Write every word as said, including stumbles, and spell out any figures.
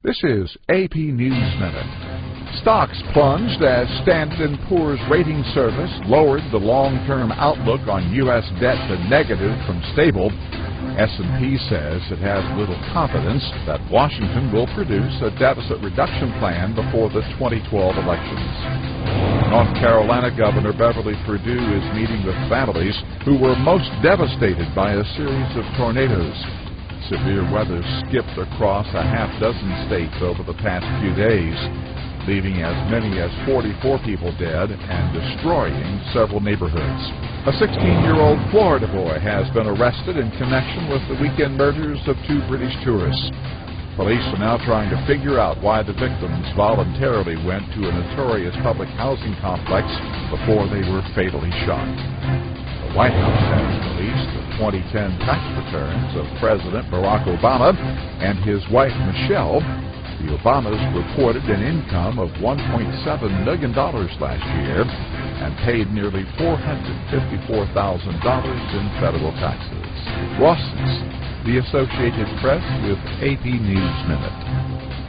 This is A P News Minute. Stocks plunged as Standard and Poor's rating service lowered the long-term outlook on U S debt to negative from stable. S and P says it has little confidence that Washington will produce a deficit reduction plan before the twenty twelve elections. North Carolina Governor Beverly Perdue is meeting with families who were most devastated by a series of tornadoes. Severe weather skipped across a half dozen states over the past few days, leaving as many as forty-four people dead and destroying several neighborhoods. A sixteen-year-old Florida boy has been arrested in connection with the weekend murders of two British tourists. Police are now trying to figure out why the victims voluntarily went to a notorious public housing complex before they were fatally shot. The White House has released the twenty ten tax returns of President Barack Obama and his wife Michelle. The Obamas reported an income of one point seven million dollars last year and paid nearly four hundred fifty-four thousand dollars in federal taxes. Ross, the Associated Press with A P News Minute.